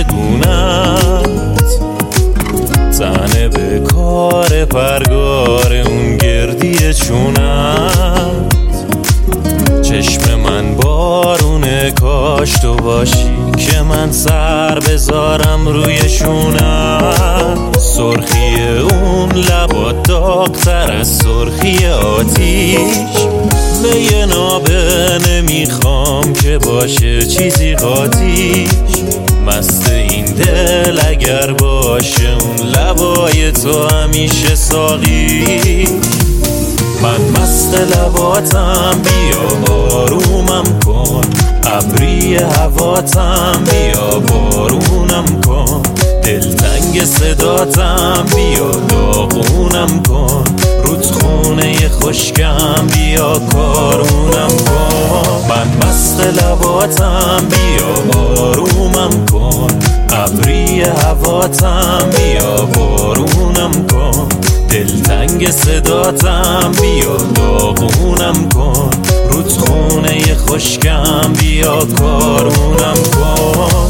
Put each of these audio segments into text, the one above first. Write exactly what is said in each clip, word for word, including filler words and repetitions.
گونت، تنه به کار پرگار اون گردی چونت. چشم من بارونه کاش تو باشی که من سر بذارم روی شونت. سرخی اون لبات داغ‌تر از سرخی آتیش، به یه نابه نمیخوام که باشه چیزی قاطیش. مست این دل اگر باشه اون لبای تو همیشه ساقی. من مست لباتم بیا آرومم کن، ابری هواتم بیا بارونم کن. دلتنگ صداتم بیا داغونم کن، رودخونه خشکم بیا کارونم کن. من مست لباتم بیا آرومم کن، ابری هواتم بیا بارونم کن. دلتنگ صداتم بیا داغونم کن، رودخونه خشکم بیا کارونم کن.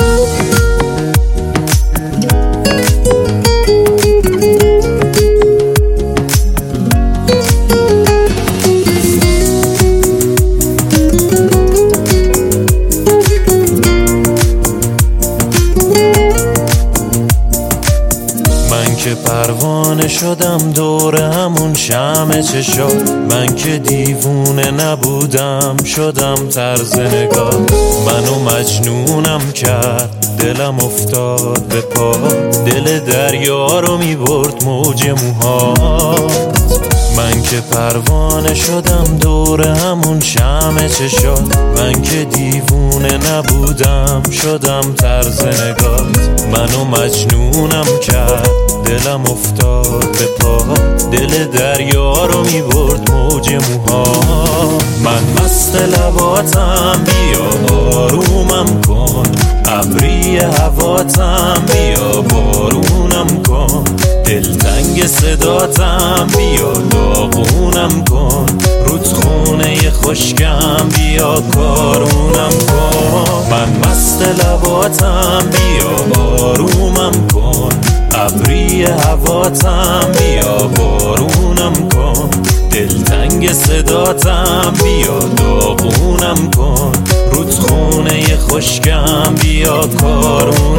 که پروانه شدم دور همون شمع چشات. من که دیوونه نبودم شدم طرز نگاه. منو مجنونم کرد دلم افتاد به پا، دل دریا رو میبرد موج موهات. من که پروانه شدم دور همون شمع چشات. من که دیوونه نبودم شدم طرز نگات. منو مجنونم کرد دلم افتاد به پا، دل دریا رو میبرد موج موها. من مست لباتم بیا آرومم کن، ابری هواتم بیا بارونم کن. دلتنگ صداتم بیا داغونم کن، رودخونه خشکم بیا کارونم کن. من مست لباتم بیا آرومم کن، ابری هواتم بیا بارونم کن. دلتنگ صداتم بیا داغونم کن، رودخونه خشکم بیا کارونم